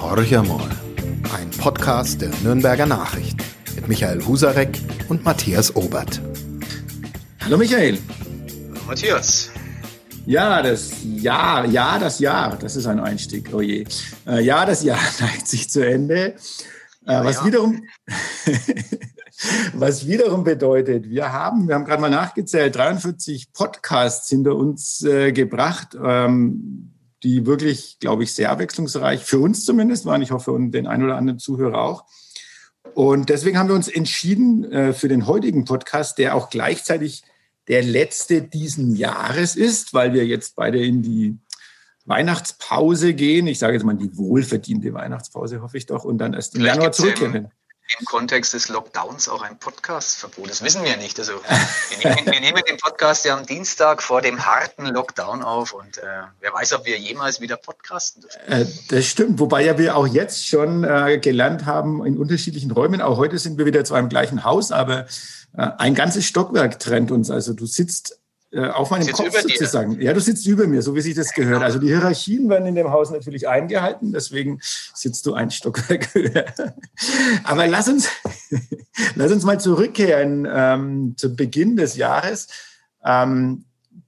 Horch einmal, ein Podcast der Nürnberger Nachricht mit Michael Husarek und Matthias Obert. Hallo Michael. Hallo Matthias. Das Jahr, das ist ein Einstieg, oh je. Das Jahr neigt sich zu Ende, was wiederum bedeutet, wir haben gerade mal nachgezählt, 43 Podcasts hinter uns gebracht, die wirklich, glaube ich, sehr abwechslungsreich, für uns zumindest waren, ich hoffe, und den einen oder anderen Zuhörer auch. Und deswegen haben wir uns entschieden für den heutigen Podcast, der auch gleichzeitig der letzte diesen Jahres ist, weil wir jetzt beide in die Weihnachtspause gehen. Ich sage jetzt mal die wohlverdiente Weihnachtspause, hoffe ich doch, und dann erst im Januar zurückkehren. Im Kontext des Lockdowns auch ein Podcastverbot. Das wissen wir nicht. Also wir nehmen den Podcast ja am Dienstag vor dem harten Lockdown auf und wer weiß, ob wir jemals wieder podcasten dürfen. Das stimmt, wobei ja wir auch jetzt schon gelernt haben in unterschiedlichen Räumen. Auch heute sind wir wieder zwar im gleichen Haus, aber ein ganzes Stockwerk trennt uns. Also du sitzt auf meinem Kopf sozusagen. Ja, du sitzt über mir, so wie sich das gehört. Also die Hierarchien werden in dem Haus natürlich eingehalten, deswegen sitzt du ein Stockwerk höher. Aber lass uns mal zurückkehren zu Beginn des Jahres. Im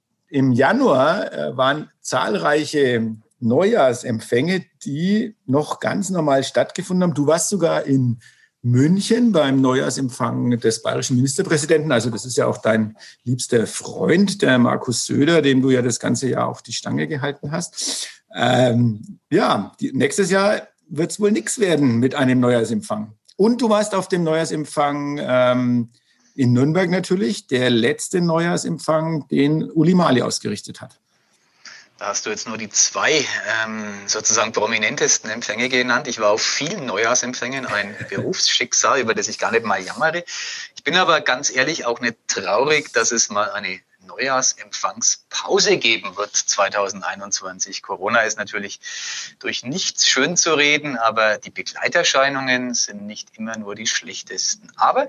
Januar waren zahlreiche Neujahrsempfänge, die noch ganz normal stattgefunden haben. Du warst sogar in München beim Neujahrsempfang des bayerischen Ministerpräsidenten. Also das ist ja auch dein liebster Freund, der Markus Söder, dem du ja das ganze Jahr auf die Stange gehalten hast. Nächstes Jahr wird es wohl nichts werden mit einem Neujahrsempfang. Und du warst auf dem Neujahrsempfang in Nürnberg natürlich, der letzte Neujahrsempfang, den Uli Mali ausgerichtet hat. Da hast du jetzt nur die zwei sozusagen prominentesten Empfänge genannt. Ich war auf vielen Neujahrsempfängen, ein Berufsschicksal, über das ich gar nicht mal jammere. Ich bin aber ganz ehrlich auch nicht traurig, dass es mal eine Neujahrsempfangspause geben wird 2021. Corona ist natürlich durch nichts schön zu reden, aber die Begleiterscheinungen sind nicht immer nur die schlechtesten. Aber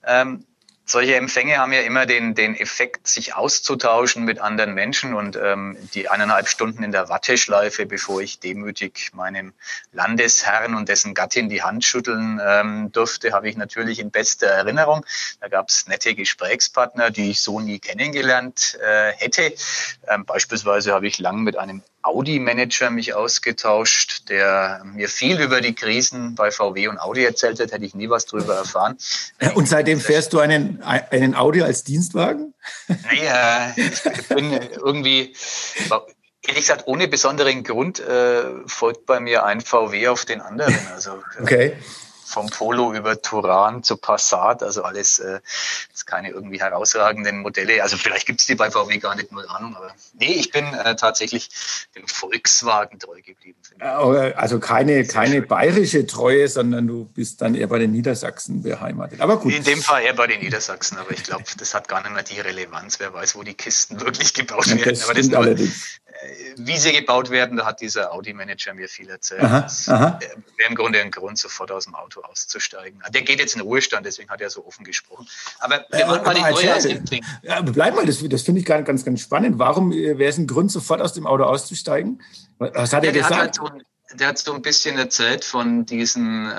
solche Empfänge haben ja immer den Effekt, sich auszutauschen mit anderen Menschen und die 1,5 Stunden in der Warteschleife, bevor ich demütig meinem Landesherrn und dessen Gattin die Hand schütteln durfte, habe ich natürlich in bester Erinnerung. Da gab es nette Gesprächspartner, die ich so nie kennengelernt hätte. Beispielsweise habe ich lang mit einem Audi-Manager mich ausgetauscht, der mir viel über die Krisen bei VW und Audi erzählt hat, hätte ich nie was drüber erfahren. Und seitdem fährst du einen Audi als Dienstwagen? Naja, ich bin irgendwie, ehrlich gesagt, ohne besonderen Grund folgt bei mir ein VW auf den anderen. Also okay. Vom Polo über Touran zu Passat, also alles ist keine irgendwie herausragenden Modelle. Also vielleicht gibt es die bei VW gar nicht, null Ahnung. Aber nee, ich bin tatsächlich dem Volkswagen treu geblieben. Also keine bayerische Treue, sondern du bist dann eher bei den Niedersachsen beheimatet. Aber gut. In dem Fall eher bei den Niedersachsen, aber ich glaube, das hat gar nicht mehr die Relevanz. Wer weiß, wo die Kisten wirklich gebaut werden. Das stimmt allerdings. Wie sie gebaut werden, da hat dieser Audi-Manager mir viel erzählt. Das wäre im Grunde ein Grund, sofort aus dem Auto auszusteigen. Der geht jetzt in den Ruhestand, deswegen hat er so offen gesprochen. Aber wir waren bei den Neujahrsempfängen. Ja, bleib mal, das finde ich ganz, ganz spannend. Warum wäre es ein Grund, sofort aus dem Auto auszusteigen? Was hat er gesagt? Der hat so ein bisschen erzählt von diesen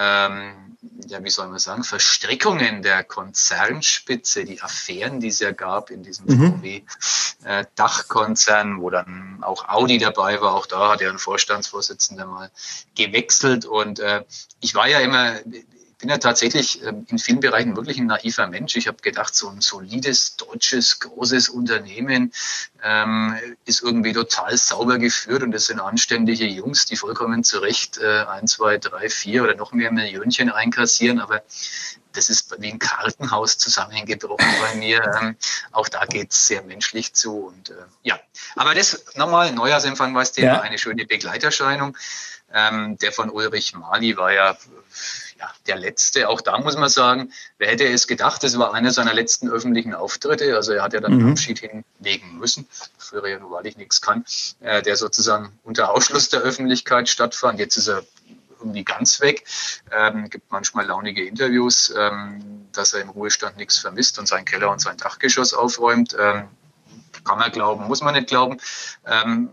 wie Verstrickungen der Konzernspitze, die Affären, die es ja gab in diesem VW-Dachkonzern, wo dann auch Audi dabei war. Auch da hat er einen Vorstandsvorsitzender mal gewechselt. Und ich bin ja tatsächlich in vielen Bereichen wirklich ein naiver Mensch. Ich habe gedacht, so ein solides, deutsches, großes Unternehmen ist irgendwie total sauber geführt und das sind anständige Jungs, die vollkommen zu Recht 1, 2, 3, 4 oder noch mehr Millionchen einkassieren. Aber das ist wie ein Kartenhaus zusammengebrochen bei mir. Auch da geht es sehr menschlich zu. Und aber das nochmal, Neujahrsempfang war das Thema, eine schöne Begleiterscheinung. Der von Ulrich Mali war ja der letzte. Auch da muss man sagen, wer hätte es gedacht, das war einer seiner letzten öffentlichen Auftritte. Also er hat ja dann einen Abschied hinlegen müssen, wofür er ja nun wahrlich nichts kann, der sozusagen unter Ausschluss der Öffentlichkeit stattfand. Jetzt ist er irgendwie ganz weg. Gibt manchmal launige Interviews, dass er im Ruhestand nichts vermisst und seinen Keller und sein Dachgeschoss aufräumt. Kann man glauben, muss man nicht glauben.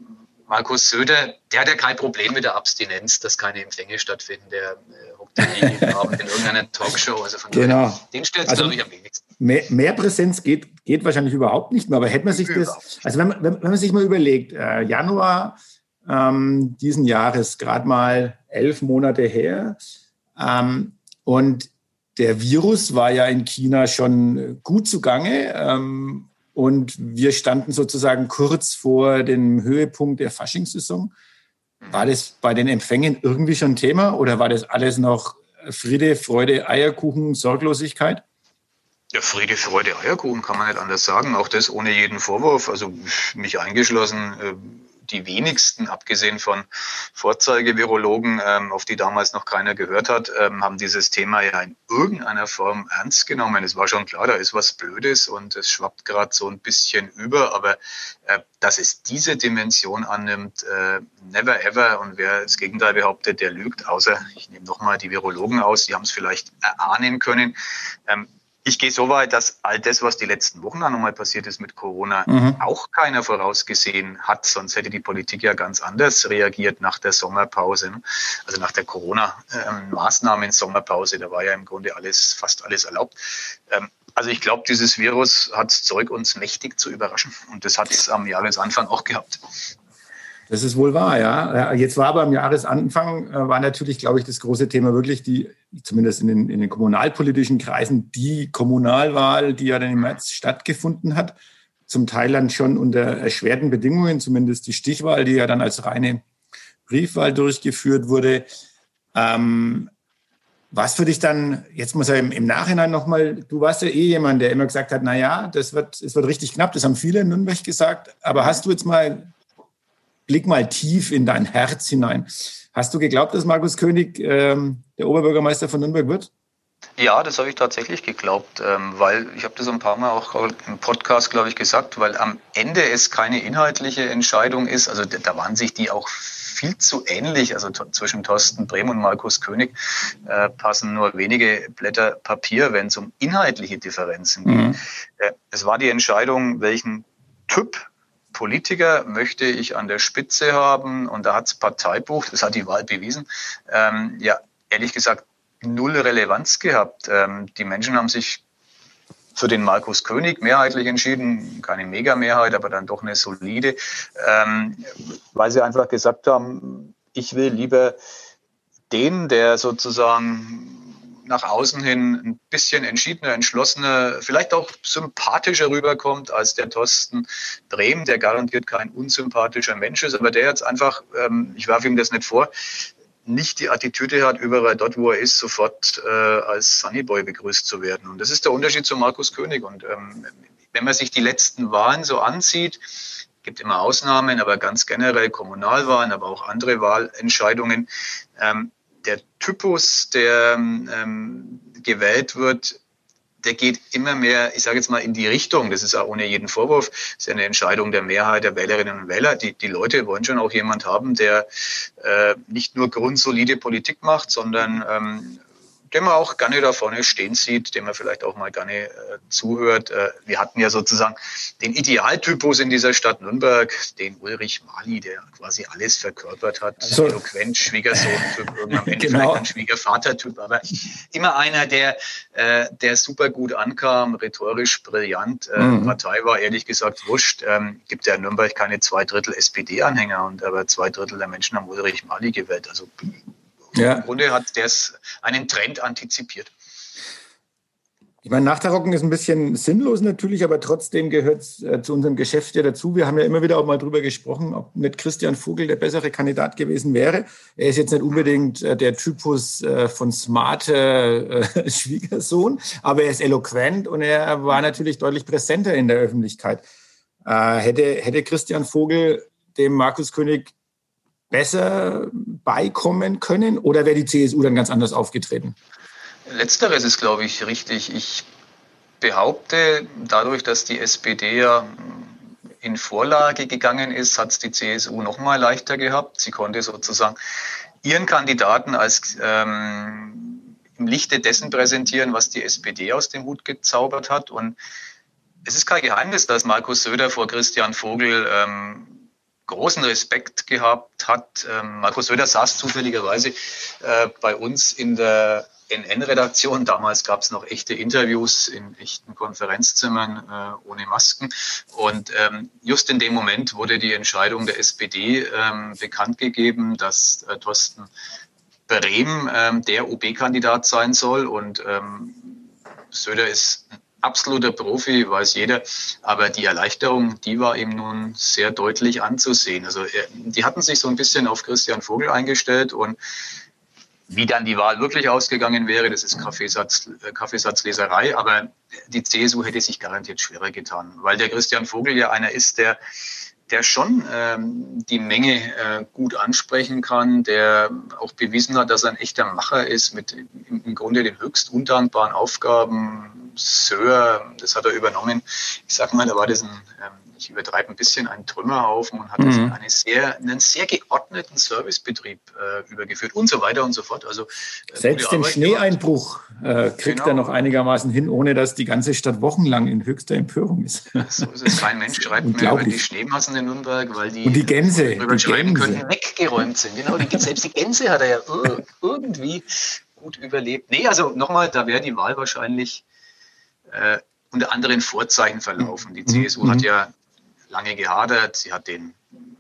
Markus Söder, der hat ja kein Problem mit der Abstinenz, dass keine Empfänge stattfinden. Der hockt ja jeden Abend in irgendeiner Talkshow. Also von daher, den stellt es, glaube ich, am wenigsten. Mehr Präsenz geht wahrscheinlich überhaupt nicht mehr. Aber hätte man sich das, also wenn man sich mal überlegt, Januar diesen Jahres, gerade mal 11 Monate her, und der Virus war ja in China schon gut zugange, und wir standen sozusagen kurz vor dem Höhepunkt der Faschingssaison. War das bei den Empfängen irgendwie schon Thema oder war das alles noch Friede, Freude, Eierkuchen, Sorglosigkeit? Ja, Friede, Freude, Eierkuchen kann man nicht anders sagen. Auch das ohne jeden Vorwurf. Also mich eingeschlossen, die wenigsten, abgesehen von Vorzeigevirologen, auf die damals noch keiner gehört hat, haben dieses Thema ja in irgendeiner Form ernst genommen. Es war schon klar, da ist was Blödes und es schwappt gerade so ein bisschen über, aber dass es diese Dimension annimmt, never ever. Und wer das Gegenteil behauptet, der lügt, außer ich nehme nochmal die Virologen aus, die haben es vielleicht erahnen können. Ich gehe so weit, dass all das, was die letzten Wochen dann nochmal passiert ist mit Corona, auch keiner vorausgesehen hat. Sonst hätte die Politik ja ganz anders reagiert nach der Sommerpause. Also nach der Corona-Maßnahmen-Sommerpause. Da war ja im Grunde fast alles erlaubt. Also ich glaube, dieses Virus hat Zeug, uns mächtig zu überraschen. Und das hat es am Jahresanfang auch gehabt. Das ist wohl wahr, ja. Jetzt war aber am Jahresanfang, war natürlich, glaube ich, das große Thema wirklich zumindest in den kommunalpolitischen Kreisen, die Kommunalwahl, die ja dann im März stattgefunden hat. Zum Teil dann schon unter erschwerten Bedingungen, zumindest die Stichwahl, die ja dann als reine Briefwahl durchgeführt wurde. Was für dich dann, jetzt muss er im Nachhinein nochmal, du warst ja jemand, der immer gesagt hat, es wird richtig knapp, das haben viele in Nürnberg gesagt, aber hast du jetzt Blick mal tief in dein Herz hinein. Hast du geglaubt, dass Markus König der Oberbürgermeister von Nürnberg wird? Ja, das habe ich tatsächlich geglaubt, weil ich habe das ein paar Mal auch im Podcast, glaube ich, gesagt, weil am Ende es keine inhaltliche Entscheidung ist. Also da waren sich die auch viel zu ähnlich. Also zwischen Thorsten Brehm und Markus König passen nur wenige Blätter Papier, wenn es um inhaltliche Differenzen geht. Es war die Entscheidung, welchen Typ Politiker möchte ich an der Spitze haben, und da hat das Parteibuch, das hat die Wahl bewiesen, ehrlich gesagt null Relevanz gehabt. Die Menschen haben sich für den Markus König mehrheitlich entschieden, keine Mega-Mehrheit, aber dann doch eine solide, weil sie einfach gesagt haben, ich will lieber den, der sozusagen nach außen hin ein bisschen entschiedener, entschlossener, vielleicht auch sympathischer rüberkommt als der Thorsten Brehm, der garantiert kein unsympathischer Mensch ist, aber der jetzt einfach, ich werfe ihm das nicht vor, nicht die Attitüde hat, überall dort, wo er ist, sofort als Sunnyboy begrüßt zu werden. Und das ist der Unterschied zu Markus König. Und wenn man sich die letzten Wahlen so ansieht, gibt immer Ausnahmen, aber ganz generell Kommunalwahlen, aber auch andere Wahlentscheidungen, der Typus, der gewählt wird, der geht immer mehr, ich sage jetzt mal, in die Richtung, das ist auch ohne jeden Vorwurf, das ist ja eine Entscheidung der Mehrheit der Wählerinnen und Wähler. Die Leute wollen schon auch jemand haben, der nicht nur grundsolide Politik macht, sondern den man auch gerne da vorne stehen sieht, dem man vielleicht auch mal gerne zuhört. Wir hatten ja sozusagen den Idealtypus in dieser Stadt Nürnberg, den Ulrich Mali, der quasi alles verkörpert hat. Also, eloquent, Schwiegersohn-Typ, am Ende vielleicht ein Schwiegervater-Typ, aber immer einer, der super gut ankam, rhetorisch brillant. Partei war ehrlich gesagt wurscht. Gibt ja in Nürnberg keine 2/3 SPD-Anhänger, aber 2/3 der Menschen haben Ulrich Mali gewählt. Also im Grunde hat der einen Trend antizipiert. Ich meine, Nachtarocken ist ein bisschen sinnlos natürlich, aber trotzdem gehört es zu unserem Geschäft ja dazu. Wir haben ja immer wieder auch mal drüber gesprochen, ob nicht Christian Vogel der bessere Kandidat gewesen wäre. Er ist jetzt nicht unbedingt der Typus von smarter Schwiegersohn, aber er ist eloquent und er war natürlich deutlich präsenter in der Öffentlichkeit. Hätte Christian Vogel dem Markus König besser beikommen können oder wäre die CSU dann ganz anders aufgetreten? Letzteres ist, glaube ich, richtig. Ich behaupte, dadurch, dass die SPD ja in Vorlage gegangen ist, hat es die CSU noch mal leichter gehabt. Sie konnte sozusagen ihren Kandidaten als im Lichte dessen präsentieren, was die SPD aus dem Hut gezaubert hat. Und es ist kein Geheimnis, dass Markus Söder vor Christian Vogel großen Respekt gehabt hat. Markus Söder saß zufälligerweise bei uns in der NN-Redaktion. Damals gab es noch echte Interviews in echten Konferenzzimmern ohne Masken. Und just in dem Moment wurde die Entscheidung der SPD bekannt gegeben, dass Thorsten Brehm der OB-Kandidat sein soll. Und Söder ist ein absoluter Profi, weiß jeder. Aber die Erleichterung, die war ihm nun sehr deutlich anzusehen. Also die hatten sich so ein bisschen auf Christian Vogel eingestellt und wie dann die Wahl wirklich ausgegangen wäre, das ist Kaffeesatzleserei, aber die CSU hätte sich garantiert schwerer getan, weil der Christian Vogel ja einer ist, der schon die Menge gut ansprechen kann, der auch bewiesen hat, dass er ein echter Macher ist, mit im Grunde den höchst undankbaren Aufgaben. Söhr, das hat er übernommen. Ich sag mal, da war das ich übertreibe ein bisschen, ein Trümmerhaufen und hat einen sehr geordneten Servicebetrieb übergeführt und so weiter und so fort. Also selbst den Schneeeinbruch kriegt er noch einigermaßen hin, ohne dass die ganze Stadt wochenlang in höchster Empörung ist. So ist es. Kein Mensch schreibt mehr über die Schneemassen in Nürnberg, weil die, und die Gänse, schreiben können, weggeräumt sind. Genau, selbst die Gänse hat er ja irgendwie gut überlebt. Nee, also nochmal, da wäre die Wahl wahrscheinlich unter anderen Vorzeichen verlaufen. Die CSU hat ja lange gehadert. Sie hat den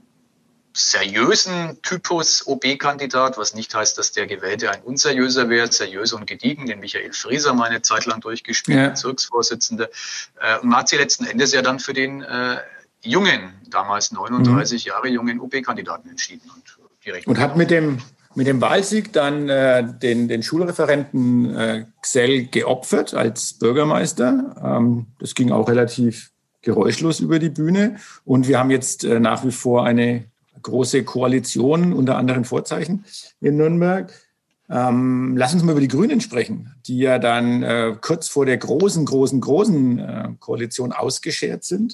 seriösen Typus OB-Kandidat, was nicht heißt, dass der Gewählte ein unseriöser wäre, seriös und gediegen, den Michael Frieser mal eine Zeit lang durchgespielt, Bezirksvorsitzender. Und man hat sie letzten Endes ja dann für den jungen, damals 39 Jahre jungen OB-Kandidaten entschieden. Und hat mit dem Wahlsieg dann den Schulreferenten Gsell geopfert als Bürgermeister. Das ging auch relativ geräuschlos über die Bühne. Und wir haben jetzt nach wie vor eine große Koalition unter anderen Vorzeichen in Nürnberg. Lass uns mal über die Grünen sprechen, die ja dann kurz vor der großen Koalition ausgeschert sind.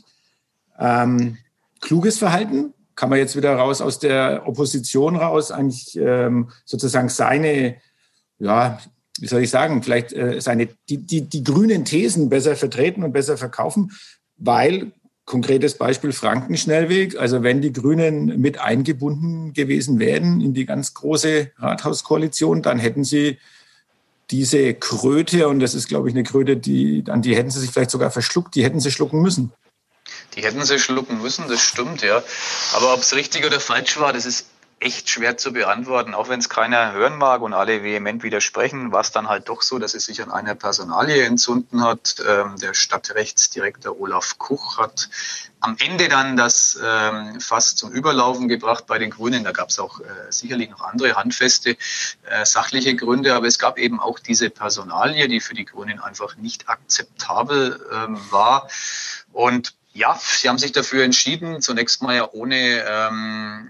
Kluges Verhalten? Kann man jetzt wieder raus aus der Opposition raus eigentlich sozusagen seine, wie soll ich sagen, vielleicht die grünen Thesen besser vertreten und besser verkaufen, weil, konkretes Beispiel Frankenschnellweg, also wenn die Grünen mit eingebunden gewesen wären in die ganz große Rathauskoalition, dann hätten sie diese Kröte, und das ist, glaube ich, eine Kröte, an die hätten sie sich vielleicht sogar verschluckt, die hätten sie schlucken müssen. Die hätten sie schlucken müssen, das stimmt, ja. Aber ob es richtig oder falsch war, das ist echt schwer zu beantworten. Auch wenn es keiner hören mag und alle vehement widersprechen, war es dann halt doch so, dass es sich an einer Personalie entzünden hat. Der Stadtrechtsdirektor Olaf Kuch hat am Ende dann das fast zum Überlaufen gebracht bei den Grünen. Da gab es auch sicherlich noch andere handfeste sachliche Gründe, aber es gab eben auch diese Personalie, die für die Grünen einfach nicht akzeptabel war. Und ja, sie haben sich dafür entschieden, zunächst mal ja ohne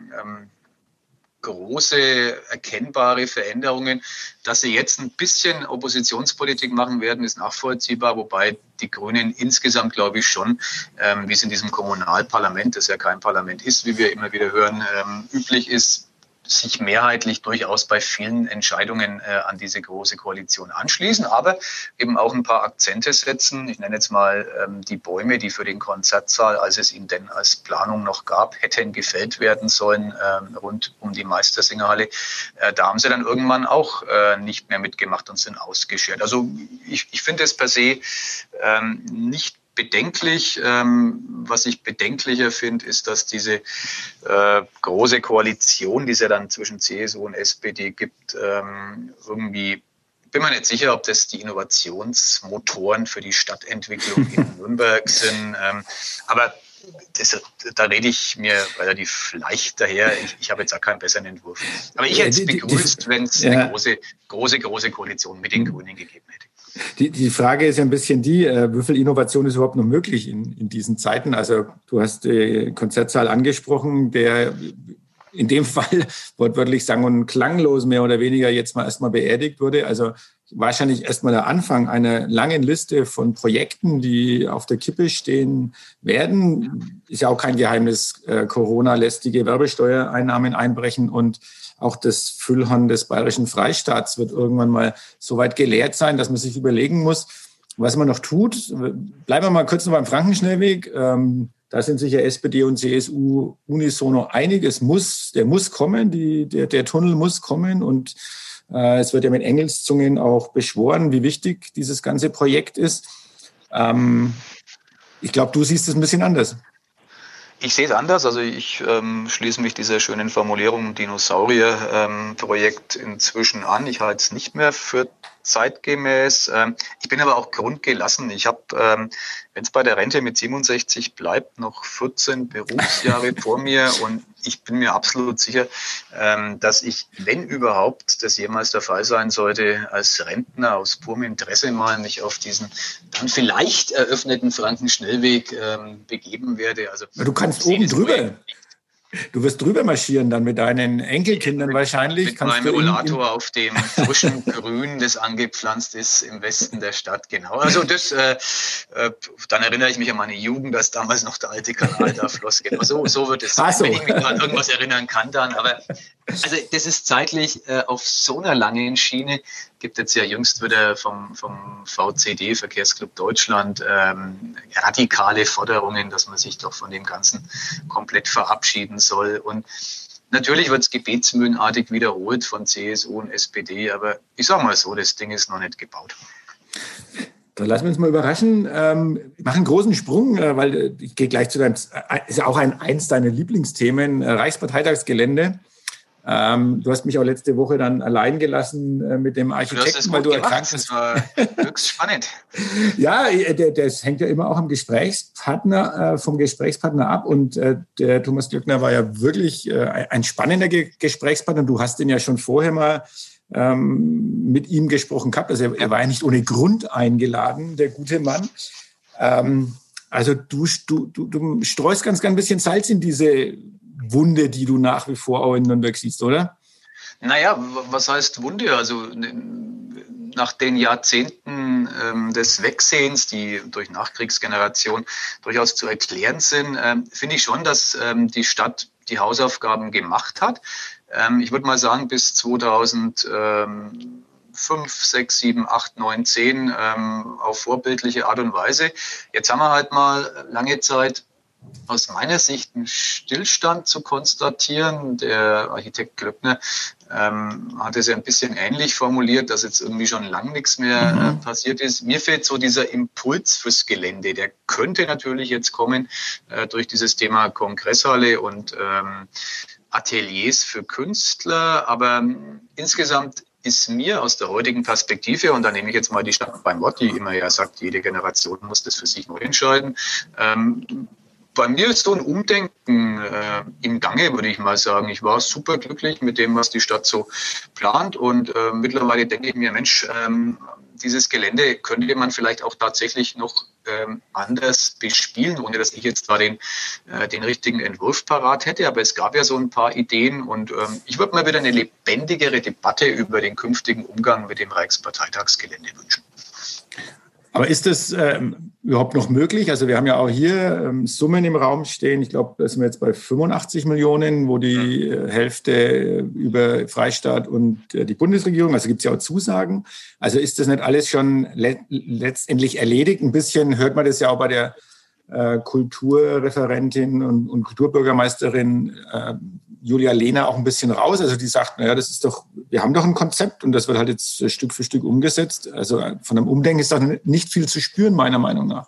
große, erkennbare Veränderungen. Dass sie jetzt ein bisschen Oppositionspolitik machen werden, ist nachvollziehbar, wobei die Grünen insgesamt, glaube ich, schon, wie es in diesem Kommunalparlament, das ja kein Parlament ist, wie wir immer wieder hören, üblich ist, sich mehrheitlich durchaus bei vielen Entscheidungen an diese große Koalition anschließen, aber eben auch ein paar Akzente setzen. Ich nenne jetzt mal die Bäume, die für den Konzertsaal, als es ihn denn als Planung noch gab, hätten gefällt werden sollen, rund um die Meistersingerhalle. Da haben sie dann irgendwann auch nicht mehr mitgemacht und sind ausgeschert. Also ich finde es per se nicht bedenklich. Was ich bedenklicher finde, ist, dass diese große Koalition, die es ja dann zwischen CSU und SPD gibt, irgendwie, bin mir nicht sicher, ob das die Innovationsmotoren für die Stadtentwicklung in Nürnberg sind. Aber da rede ich mir relativ leicht daher. Ich habe jetzt auch keinen besseren Entwurf. Aber ich hätte es begrüßt, wenn es eine große Koalition mit den Grünen gegeben hätte. Die Frage ist ja ein bisschen wie viel Innovation ist überhaupt noch möglich in diesen Zeiten? Also du hast den Konzertsaal angesprochen, der in dem Fall wortwörtlich sang- und klanglos mehr oder weniger jetzt mal erstmal beerdigt wurde. Also wahrscheinlich erstmal der Anfang einer langen Liste von Projekten, die auf der Kippe stehen werden. Ist ja auch kein Geheimnis, Corona lässt die Gewerbesteuereinnahmen einbrechen und auch das Füllhorn des Bayerischen Freistaats wird irgendwann mal so weit geleert sein, dass man sich überlegen muss, was man noch tut. Bleiben wir mal kurz noch beim Frankenschnellweg. Da sind sich ja SPD und CSU unisono einig. Der muss kommen, der Tunnel muss kommen. Und es wird ja mit Engelszungen auch beschworen, wie wichtig dieses ganze Projekt ist. Ich glaube, du siehst es ein bisschen anders. Ich sehe es anders. Also ich schließe mich dieser schönen Formulierung Dinosaurier-Projekt inzwischen an. Ich halte es nicht mehr für zeitgemäß. Ich bin aber auch grundgelassen. Ich habe, wenn es bei der Rente mit 67 bleibt, noch 14 Berufsjahre vor mir und ich bin mir absolut sicher, dass ich, wenn überhaupt das jemals der Fall sein sollte, als Rentner aus purem Interesse mal mich auf diesen dann vielleicht eröffneten Frankenschnellweg begeben werde. Also du kannst oben drüber. Du wirst drüber marschieren dann mit deinen Enkelkindern wahrscheinlich. Mit meinem Rollator auf dem frischen Grün, das angepflanzt ist im Westen der Stadt, genau. Also das, dann erinnere ich mich an meine Jugend, als damals noch der alte Kanal da floss. Genau, so wird es sein, wenn ich mich an irgendwas erinnern kann dann. Aber also das ist zeitlich auf so einer langen Schiene. Gibt jetzt ja jüngst wieder vom VCD, Verkehrsclub Deutschland, radikale Forderungen, dass man sich doch von dem Ganzen komplett verabschieden soll. Und natürlich wird es gebetsmühlenartig wiederholt von CSU und SPD, aber ich sage mal so, das Ding ist noch nicht gebaut. Dann lassen wir uns mal überraschen. Ich mache einen großen Sprung, weil ich gehe gleich zu deinem, ist ja auch eins deiner Lieblingsthemen, Reichsparteitagsgelände. Du hast mich auch letzte Woche dann allein gelassen mit dem Architekten, weil du erkrankt bist. Das war höchst spannend. Ja, das hängt ja immer auch vom Gesprächspartner ab. Und der Thomas Glöckner war ja wirklich ein spannender Gesprächspartner. Du hast den ja schon vorher mal mit ihm gesprochen gehabt. Also er war ja nicht ohne Grund eingeladen, der gute Mann. Also du streust ganz ein bisschen Salz in diese Wunde, die du nach wie vor auch in Nürnberg siehst, oder? Naja, was heißt Wunde? Also nach den Jahrzehnten des Wegsehens, die durch Nachkriegsgeneration durchaus zu erklären sind, finde ich schon, dass die Stadt die Hausaufgaben gemacht hat. Ich würde mal sagen, bis 2005, 6, 7, 8, 9, 10 auf vorbildliche Art und Weise. Jetzt haben wir halt mal lange Zeit aus meiner Sicht einen Stillstand zu konstatieren. Der Architekt Glöckner hat es ja ein bisschen ähnlich formuliert, dass jetzt irgendwie schon lang nichts mehr passiert ist. Mir fehlt so dieser Impuls fürs Gelände. Der könnte natürlich jetzt kommen durch dieses Thema Kongresshalle und Ateliers für Künstler. Aber insgesamt ist mir aus der heutigen Perspektive, und da nehme ich jetzt mal die Stadt beim Wort, die immer ja sagt, jede Generation muss das für sich neu entscheiden, bei mir ist so ein Umdenken im Gange, würde ich mal sagen. Ich war super glücklich mit dem, was die Stadt so plant. Und mittlerweile denke ich mir, Mensch, dieses Gelände könnte man vielleicht auch tatsächlich noch anders bespielen, ohne dass ich jetzt da den richtigen Entwurf parat hätte. Aber es gab ja so ein paar Ideen. Und ich würde mal wieder eine lebendigere Debatte über den künftigen Umgang mit dem Reichsparteitagsgelände wünschen. Aber ist das überhaupt noch möglich? Also wir haben ja auch hier Summen im Raum stehen. Ich glaube, da sind wir jetzt bei 85 Millionen, wo die Hälfte über Freistaat und die Bundesregierung, also gibt es ja auch Zusagen. Also ist das nicht alles schon letztendlich erledigt? Ein bisschen hört man das ja auch bei der Kulturreferentin und Kulturbürgermeisterin Julia Lehner auch ein bisschen raus. Also die sagt, naja, das ist doch, wir haben doch ein Konzept und das wird halt jetzt Stück für Stück umgesetzt. Also von einem Umdenken ist doch nicht viel zu spüren, meiner Meinung nach.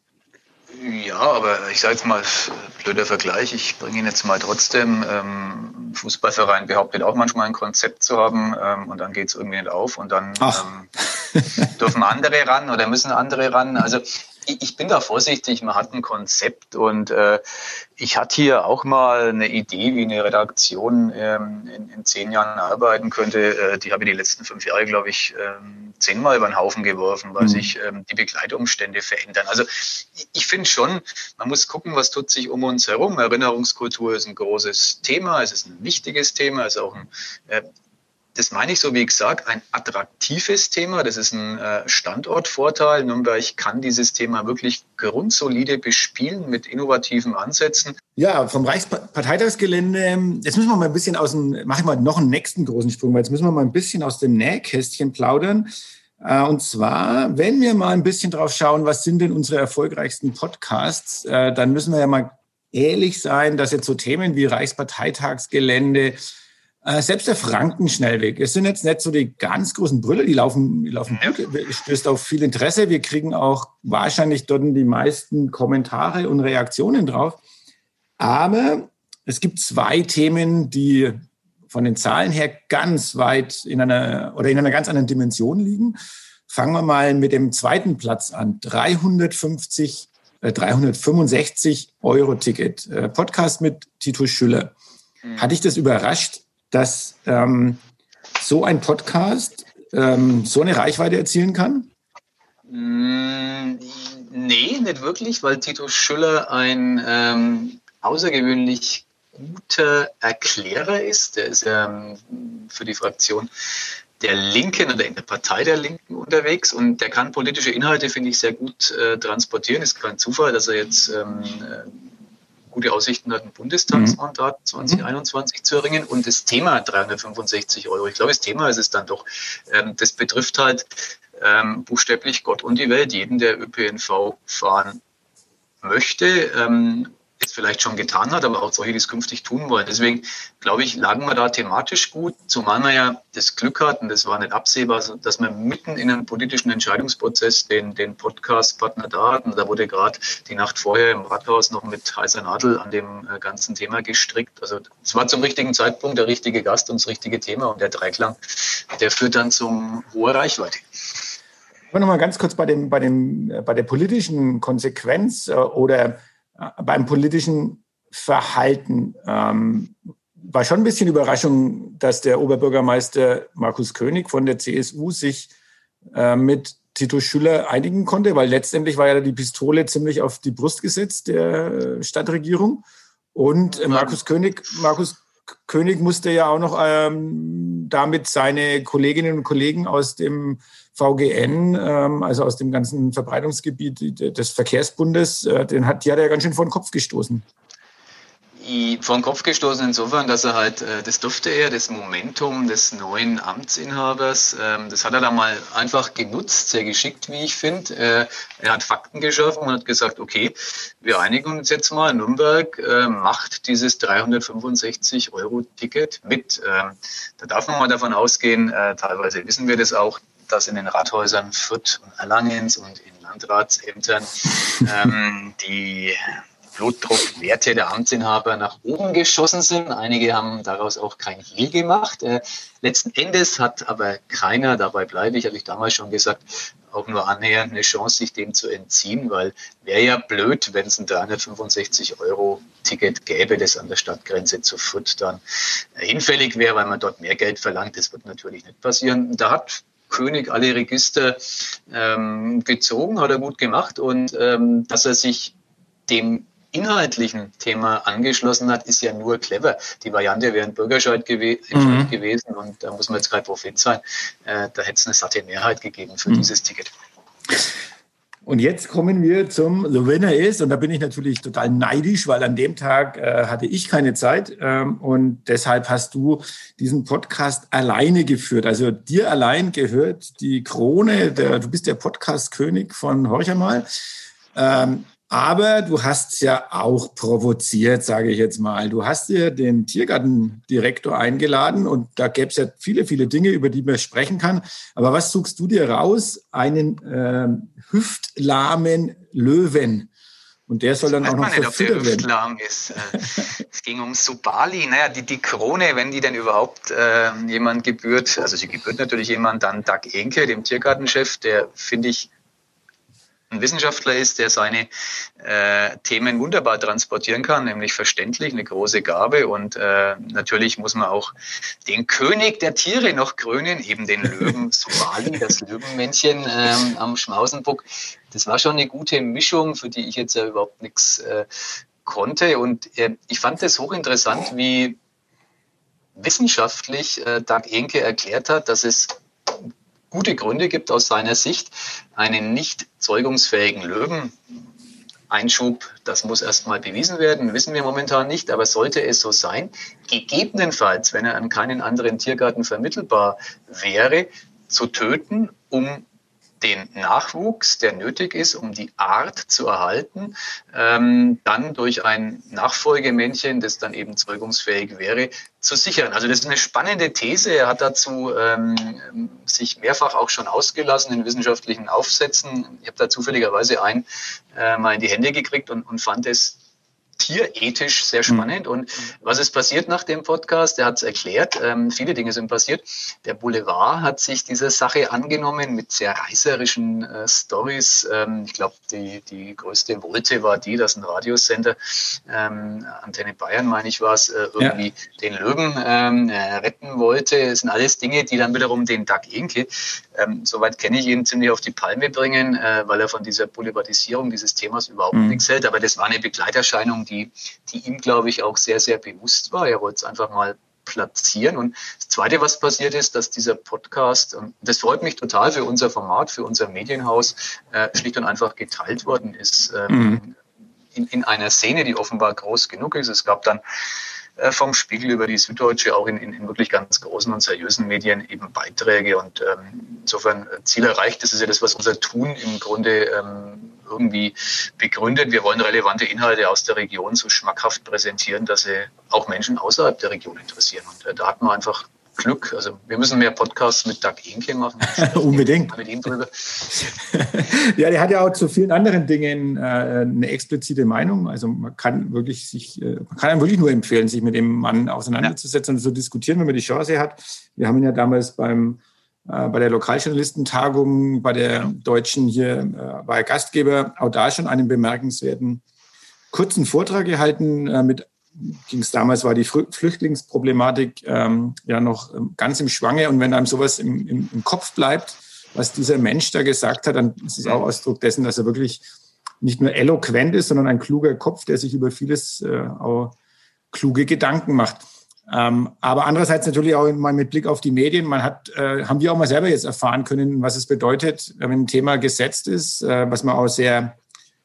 Ja, aber ich sage jetzt mal, blöder Vergleich, ich bringe ihn jetzt mal trotzdem. Fußballverein behauptet auch manchmal ein Konzept zu haben und dann geht es irgendwie nicht auf und dann dürfen andere ran oder müssen andere ran. Also ich bin da vorsichtig, man hat ein Konzept und ich hatte hier auch mal eine Idee, wie eine Redaktion in 10 Jahren arbeiten könnte. Die habe ich die letzten 5 Jahre, glaube ich, 10-mal über den Haufen geworfen, weil sich die Begleitumstände verändern. Also ich finde schon, man muss gucken, was tut sich um uns herum. Erinnerungskultur ist ein großes Thema, es ist ein wichtiges Thema, es ist auch ein das meine ich so, wie ich sage, ein attraktives Thema. Das ist ein Standortvorteil. Nürnberg kann dieses Thema wirklich grundsolide bespielen mit innovativen Ansätzen. Ja, vom Reichsparteitagsgelände, jetzt müssen wir mal ein bisschen machen wir noch einen nächsten großen Sprung, weil jetzt müssen wir mal ein bisschen aus dem Nähkästchen plaudern. Und zwar, wenn wir mal ein bisschen drauf schauen, was sind denn unsere erfolgreichsten Podcasts, dann müssen wir ja mal ehrlich sein, dass jetzt so Themen wie Reichsparteitagsgelände, selbst der Frankenschnellweg, es sind jetzt nicht so die ganz großen Brüller, die laufen gut, es stößt auf viel Interesse, wir kriegen auch wahrscheinlich dort die meisten Kommentare und Reaktionen drauf. Aber es gibt 2 Themen, die von den Zahlen her ganz weit in einer ganz anderen Dimension liegen. Fangen wir mal mit dem 2. Platz an. 365 € Ticket. Podcast mit Titus Schüller. Hat dich das überrascht, dass so ein Podcast so eine Reichweite erzielen kann? Nee, nicht wirklich, weil Titus Schüller ein außergewöhnlich guter Erklärer ist. Der ist ja für die Fraktion der Linken oder in der Partei der Linken unterwegs und der kann politische Inhalte, finde ich, sehr gut transportieren. Ist kein Zufall, dass er jetzt gute Aussichten hat, ein Bundestagsmandat 2021 zu erringen. Und das Thema 365 €, ich glaube, das Thema ist es dann doch, das betrifft halt buchstäblich Gott und die Welt, jeden, der ÖPNV fahren möchte, es vielleicht schon getan hat, aber auch solche, die es künftig tun wollen. Deswegen, glaube ich, lagen wir da thematisch gut, zumal wir ja das Glück hatten, das war nicht absehbar, dass wir mitten in einem politischen Entscheidungsprozess den Podcast-Partner da hatten. Da wurde gerade die Nacht vorher im Rathaus noch mit heißer Nadel an dem ganzen Thema gestrickt. Also es war zum richtigen Zeitpunkt der richtige Gast und das richtige Thema und der Dreiklang, der führt dann zum hoher Reichweite. Ich will noch mal ganz kurz bei der politischen Konsequenz oder beim politischen Verhalten war schon ein bisschen Überraschung, dass der Oberbürgermeister Markus König von der CSU sich mit Titus Schüller einigen konnte, weil letztendlich war ja die Pistole ziemlich auf die Brust gesetzt der Stadtregierung. Und Markus König musste ja auch noch damit seine Kolleginnen und Kollegen aus dem VGN, also aus dem ganzen Verbreitungsgebiet des Verkehrsbundes, die hat er ja ganz schön vor den Kopf gestoßen. Vor den Kopf gestoßen insofern, dass er halt, das durfte er, das Momentum des neuen Amtsinhabers, das hat er dann mal einfach genutzt, sehr geschickt, wie ich finde. Er hat Fakten geschaffen und hat gesagt, okay, wir einigen uns jetzt mal, Nürnberg macht dieses 365 € Ticket mit. Da darf man mal davon ausgehen, teilweise wissen wir das auch, dass in den Rathäusern Fürth und Erlangens und in Landratsämtern die Blutdruckwerte der Amtsinhaber nach oben geschossen sind. Einige haben daraus auch kein Hehl gemacht. Letzten Endes hat aber keiner, dabei bleibe ich, habe ich damals schon gesagt, auch nur annähernd eine Chance, sich dem zu entziehen, weil wäre ja blöd, wenn es ein 365 € Ticket gäbe, das an der Stadtgrenze zu Fürth dann hinfällig wäre, weil man dort mehr Geld verlangt. Das wird natürlich nicht passieren. Da hat König alle Register gezogen, hat er gut gemacht und dass er sich dem inhaltlichen Thema angeschlossen hat, ist ja nur clever. Die Variante wäre ein Bürgerentscheid gewesen und da muss man jetzt kein Prophet sein. Da hätte es eine satte Mehrheit gegeben für dieses Ticket. Und jetzt kommen wir zum The Winner ist, und da bin ich natürlich total neidisch, weil an dem Tag hatte ich keine Zeit und deshalb hast du diesen Podcast alleine geführt. Also dir allein gehört die Krone, du bist der Podcast-König von Horch einmal. Aber du hast ja auch provoziert, sage ich jetzt mal. Du hast dir den Tiergartendirektor eingeladen und da gäbe es ja viele, viele Dinge, über die man sprechen kann. Aber was suchst du dir raus? Einen hüftlahmen Löwen. Und der soll dann auch noch verfüttert werden. Hüftlahm ist. Es ging um Subali. Naja, die Krone, wenn die denn überhaupt jemand gebührt, also sie gebührt natürlich jemand, dann Dag Ehnke, dem Tiergartenchef, der, finde ich, ein Wissenschaftler ist, der seine Themen wunderbar transportieren kann, nämlich verständlich, eine große Gabe. Und natürlich muss man auch den König der Tiere noch krönen, eben den Löwen Subali, das Löwenmännchen am Schmausenbuck. Das war schon eine gute Mischung, für die ich jetzt ja überhaupt nichts konnte. Und ich fand das hochinteressant, wie wissenschaftlich Dag Ehnke erklärt hat, dass es gute Gründe gibt aus seiner Sicht, einen nicht zeugungsfähigen Löweneinschub, das muss erstmal bewiesen werden, wissen wir momentan nicht, aber sollte es so sein, gegebenenfalls, wenn er an keinen anderen Tiergarten vermittelbar wäre, zu töten, um den Nachwuchs, der nötig ist, um die Art zu erhalten, dann durch ein Nachfolgemännchen, das dann eben zeugungsfähig wäre, zu sichern. Also das ist eine spannende These. Er hat dazu sich mehrfach auch schon ausgelassen in wissenschaftlichen Aufsätzen. Ich habe da zufälligerweise einen mal in die Hände gekriegt und fand es tierethisch sehr spannend. Und was ist passiert nach dem Podcast? Er hat es erklärt. Viele Dinge sind passiert. Der Boulevard hat sich dieser Sache angenommen mit sehr reißerischen Stories. Ich glaube, die größte Wolte war die, dass ein Radiosender, Antenne Bayern, meine ich, war es, irgendwie den Löwen retten wollte. Das sind alles Dinge, die dann wiederum den Dag Ehnke, soweit kenne ich ihn, ziemlich auf die Palme bringen, weil er von dieser Boulevardisierung dieses Themas überhaupt nichts hält. Aber das war eine Begleiterscheinung, die ihm, glaube ich, auch sehr, sehr bewusst war. Er wollte es einfach mal platzieren. Und das Zweite, was passiert ist, dass dieser Podcast, und das freut mich total für unser Format, für unser Medienhaus, schlicht und einfach geteilt worden ist in einer Szene, die offenbar groß genug ist. Es gab dann vom Spiegel über die Süddeutsche auch in wirklich ganz großen und seriösen Medien eben Beiträge und insofern Ziel erreicht. Das ist ja das, was unser Tun im Grunde irgendwie begründet. Wir wollen relevante Inhalte aus der Region so schmackhaft präsentieren, dass sie auch Menschen außerhalb der Region interessieren. Und da hat man einfach Glück. Also wir müssen mehr Podcasts mit Dag Ehnke machen. Unbedingt. Mit ihm drüber. Ja, der hat ja auch zu vielen anderen Dingen eine explizite Meinung. Also man kann einem wirklich nur empfehlen, sich mit dem Mann auseinanderzusetzen und zu diskutieren, wenn man die Chance hat. Wir haben ihn ja damals bei der Lokaljournalistentagung, bei der Deutschen hier, war er Gastgeber, auch da schon einen bemerkenswerten kurzen Vortrag gehalten. War die Flüchtlingsproblematik noch ganz im Schwange. Und wenn einem sowas im Kopf bleibt, was dieser Mensch da gesagt hat, dann ist es auch Ausdruck dessen, dass er wirklich nicht nur eloquent ist, sondern ein kluger Kopf, der sich über vieles auch kluge Gedanken macht. Aber andererseits natürlich auch mal mit Blick auf die Medien. Haben wir auch mal selber jetzt erfahren können, was es bedeutet, wenn ein Thema gesetzt ist, was man auch sehr,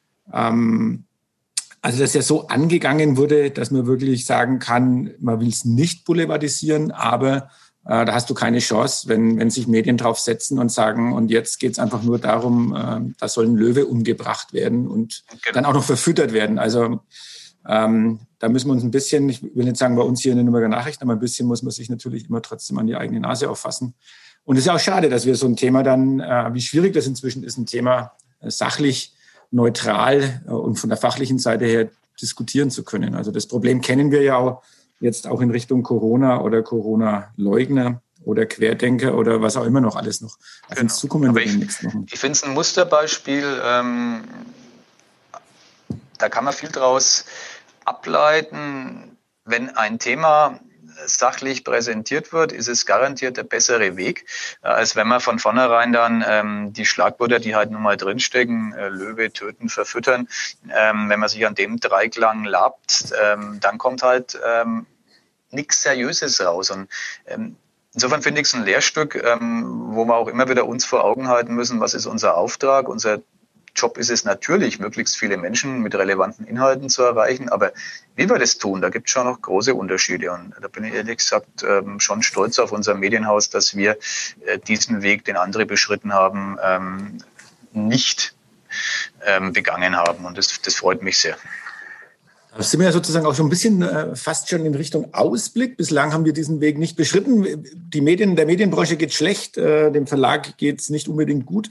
also dass ja so angegangen wurde, dass man wirklich sagen kann, man will es nicht boulevardisieren, aber da hast du keine Chance, wenn sich Medien drauf setzen und sagen, und jetzt geht es einfach nur darum, da soll ein Löwe umgebracht werden und dann auch noch verfüttert werden. Also da müssen wir uns ein bisschen, ich will nicht sagen bei uns hier in den Nürnberger Nachrichten, aber ein bisschen muss man sich natürlich immer trotzdem an die eigene Nase auffassen. Und es ist auch schade, dass wir so ein Thema dann, wie schwierig das inzwischen ist, ein Thema sachlich, neutral und von der fachlichen Seite her diskutieren zu können. Also das Problem kennen wir ja auch jetzt auch in Richtung Corona oder Corona-Leugner oder Querdenker oder was auch immer noch alles noch auf uns zukommen wird. Ich finde es ein Musterbeispiel, da kann man viel draus ableiten. Wenn ein Thema sachlich präsentiert wird, ist es garantiert der bessere Weg, als wenn man von vornherein dann die Schlagwörter, die halt nun mal drinstecken, Löwe, töten, verfüttern, wenn man sich an dem Dreiklang labt, dann kommt halt nichts Seriöses raus. Und insofern finde ich es ein Lehrstück, wo wir auch immer wieder uns vor Augen halten müssen, was ist unser Auftrag. Unser Job ist es natürlich, möglichst viele Menschen mit relevanten Inhalten zu erreichen, aber wie wir das tun, da gibt es schon noch große Unterschiede und da bin ich ehrlich gesagt schon stolz auf unser Medienhaus, dass wir diesen Weg, den andere beschritten haben, nicht begangen haben und das freut mich sehr. Da sind wir ja sozusagen auch schon ein bisschen fast schon in Richtung Ausblick. Bislang haben wir diesen Weg nicht beschritten. Der Medienbranche geht schlecht, dem Verlag geht es nicht unbedingt gut.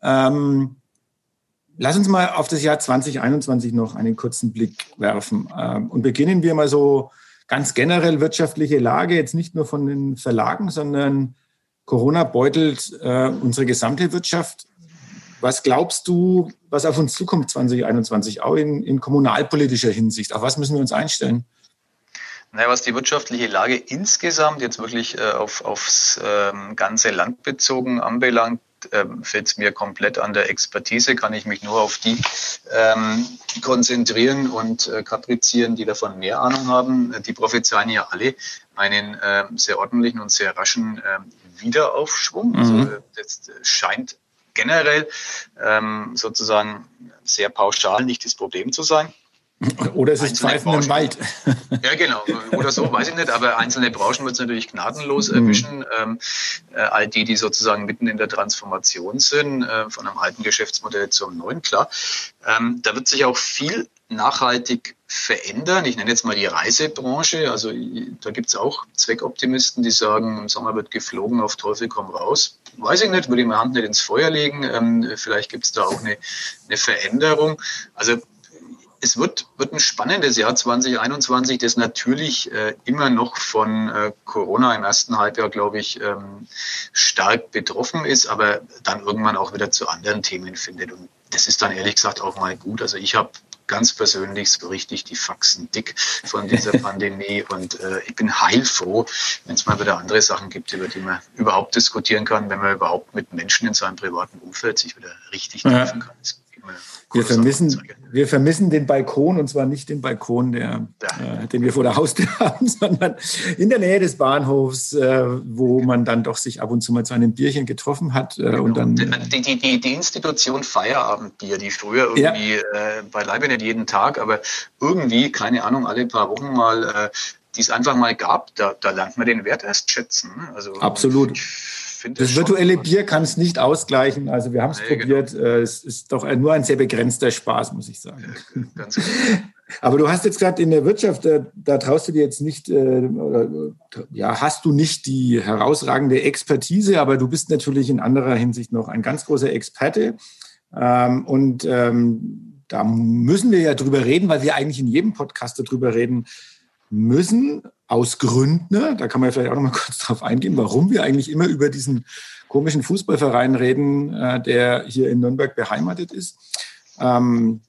Lass uns mal auf das Jahr 2021 noch einen kurzen Blick werfen. Und beginnen wir mal so ganz generell wirtschaftliche Lage, jetzt nicht nur von den Verlagen, sondern Corona beutelt unsere gesamte Wirtschaft. Was glaubst du, was auf uns zukommt 2021, auch in kommunalpolitischer Hinsicht? Auf was müssen wir uns einstellen? Naja, was die wirtschaftliche Lage insgesamt jetzt wirklich aufs ganze Land bezogen anbelangt, fällt es mir komplett an der Expertise, kann ich mich nur auf die konzentrieren und kaprizieren, die davon mehr Ahnung haben. Die prophezeien ja alle einen sehr ordentlichen und sehr raschen Wiederaufschwung. Also das scheint generell sozusagen sehr pauschal nicht das Problem zu sein. Oder es ist Pfeifen im Wald. Ja, genau. Oder so, weiß ich nicht. Aber einzelne Branchen wird es natürlich gnadenlos erwischen. All die sozusagen mitten in der Transformation sind, von einem alten Geschäftsmodell zum neuen, klar. Da wird sich auch viel nachhaltig verändern. Ich nenne jetzt mal die Reisebranche. Also da gibt es auch Zweckoptimisten, die sagen, im Sommer wird geflogen, auf Teufel komm raus. Weiß ich nicht, würde ich meine Hand nicht ins Feuer legen. Vielleicht gibt es da auch eine Veränderung. Also es wird ein spannendes Jahr 2021, das natürlich immer noch von Corona im ersten Halbjahr, glaube ich, stark betroffen ist, aber dann irgendwann auch wieder zu anderen Themen findet. Und das ist dann ehrlich gesagt auch mal gut. Also ich habe ganz persönlich so richtig die Faxen dick von dieser Pandemie und ich bin heilfroh, wenn es mal wieder andere Sachen gibt, über die man überhaupt diskutieren kann, wenn man überhaupt mit Menschen in seinem privaten Umfeld sich wieder richtig treffen kann. Wir vermissen den Balkon, und zwar nicht den Balkon, den wir vor der Haustür haben, sondern in der Nähe des Bahnhofs, wo man dann doch sich ab und zu mal zu einem Bierchen getroffen hat. Genau. Und dann die Institution Feierabendbier, die früher irgendwie beileibe nicht jeden Tag, aber irgendwie, keine Ahnung, alle paar Wochen mal, die es einfach mal gab, da lernt man den Wert erst schätzen. Also, absolut. Das virtuelle Bier kann es nicht ausgleichen. Also wir haben es probiert. Genau. Es ist doch nur ein sehr begrenzter Spaß, muss ich sagen. Ja, ganz genau. Aber du hast jetzt gerade in der Wirtschaft, da traust du dir jetzt nicht, hast du nicht die herausragende Expertise, aber du bist natürlich in anderer Hinsicht noch ein ganz großer Experte. Da müssen wir ja drüber reden, weil wir eigentlich in jedem Podcast darüber reden müssen, aus Gründen, da kann man vielleicht auch noch mal kurz drauf eingehen, warum wir eigentlich immer über diesen komischen Fußballverein reden, der hier in Nürnberg beheimatet ist. Da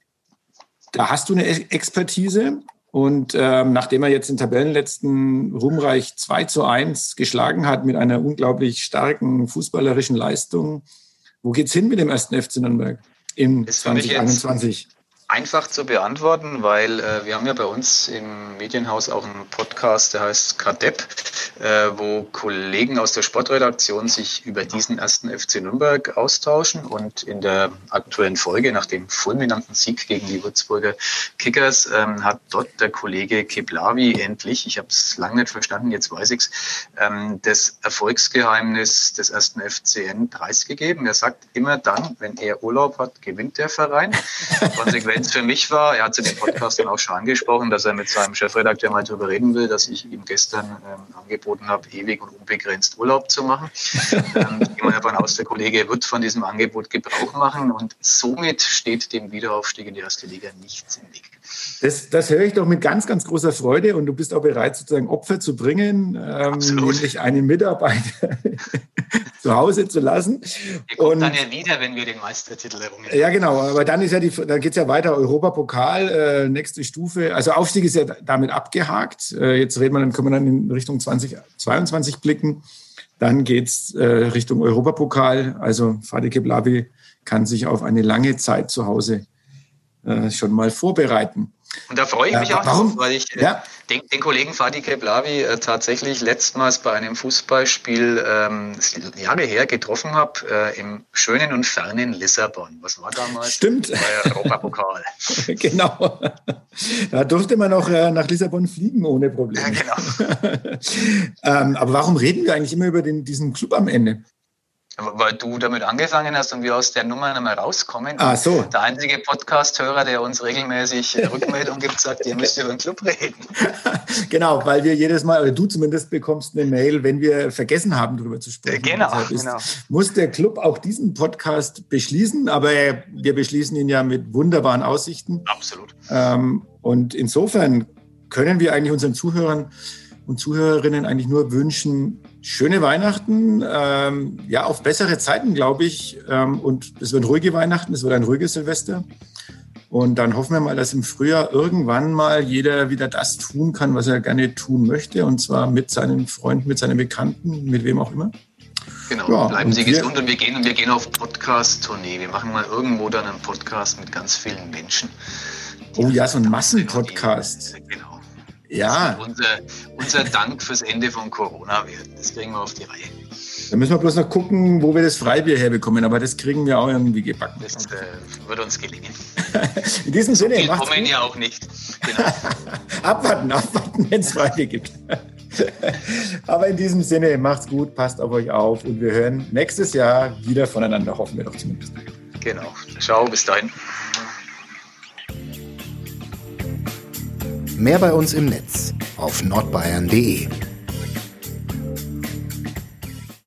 hast du eine Expertise und nachdem er jetzt den Tabellenletzten ruhmreich 2:1 geschlagen hat mit einer unglaublich starken fußballerischen Leistung, wo geht's hin mit dem 1. FC Nürnberg in 2021? Einfach zu beantworten, weil wir haben ja bei uns im Medienhaus auch einen Podcast, der heißt Kadepp, wo Kollegen aus der Sportredaktion sich über diesen 1. FC Nürnberg austauschen. Und in der aktuellen Folge, nach dem fulminanten Sieg gegen die Würzburger Kickers, hat dort der Kollege Keblavi endlich, ich habe es lange nicht verstanden, jetzt weiß ich's, das Erfolgsgeheimnis des 1. FCN preisgegeben. Er sagt, immer dann, wenn er Urlaub hat, gewinnt der Verein. Konsequenz für mich war, er hat in dem Podcast dann auch schon angesprochen, dass er mit seinem Chefredakteur mal darüber reden will, dass ich ihm gestern angeboten habe, ewig und unbegrenzt Urlaub zu machen. Ich gehe mal davon aus, der Kollege wird von diesem Angebot Gebrauch machen und somit steht dem Wiederaufstieg in die erste Liga nichts im Weg. Das höre ich doch mit ganz, ganz großer Freude und du bist auch bereit, sozusagen Opfer zu bringen, nämlich einen Mitarbeiter zu Hause zu lassen. Der kommt dann ja wieder, wenn wir den Meistertitel errungen haben. Ja, genau, aber dann ist dann geht es ja weiter, Europapokal, nächste Stufe. Also Aufstieg ist ja damit abgehakt. Jetzt können wir dann in Richtung 2022 blicken. Dann geht es Richtung Europapokal. Also Fatih Keblavi kann sich auf eine lange Zeit zu Hause schon mal vorbereiten. Und da freue ich mich auch drauf, weil ich den Kollegen Fatih Keblavi tatsächlich letztmals bei einem Fußballspiel Jahre her getroffen habe, im schönen und fernen Lissabon. Was war damals? Stimmt. Das war ja Europapokal. Genau. Da durfte man auch nach Lissabon fliegen ohne Probleme. Ja, genau. Aber warum reden wir eigentlich immer über diesen Club am Ende? Weil du damit angefangen hast und wir aus der Nummer nicht mehr rauskommen. Ah, so. Der einzige Podcast-Hörer, der uns regelmäßig Rückmeldung gibt, sagt, ihr müsst über den Club reden. Genau, weil wir jedes Mal, oder du zumindest bekommst eine Mail, wenn wir vergessen haben, darüber zu sprechen. Genau. Muss der Club auch diesen Podcast beschließen, aber wir beschließen ihn ja mit wunderbaren Aussichten. Absolut. Und insofern können wir eigentlich unseren Zuhörern und Zuhörerinnen eigentlich nur wünschen, schöne Weihnachten, auf bessere Zeiten, glaube ich. Und es wird ruhige Weihnachten, es wird ein ruhiges Silvester. Und dann hoffen wir mal, dass im Frühjahr irgendwann mal jeder wieder das tun kann, was er gerne tun möchte. Und zwar mit seinen Freunden, mit seinen Bekannten, mit wem auch immer. Genau, ja, bleiben Sie gesund und wir gehen auf Podcast-Tournee. Wir machen mal irgendwo dann einen Podcast mit ganz vielen Menschen. Oh ja, so ein Massenpodcast. Genau. Ja. Unser Dank fürs Ende von Corona werden. Das kriegen wir auf die Reihe. Da müssen wir bloß noch gucken, wo wir das Freibier herbekommen. Aber das kriegen wir auch irgendwie gebacken. Das wird uns gelingen. In diesem Sinne, macht's gut. Ja auch nicht. Genau. abwarten, wenn es Freunde gibt. Aber in diesem Sinne, macht's gut, passt auf euch auf und wir hören nächstes Jahr wieder voneinander, hoffen wir doch zumindest. Genau. Ciao, bis dahin. Mehr bei uns im Netz auf nordbayern.de.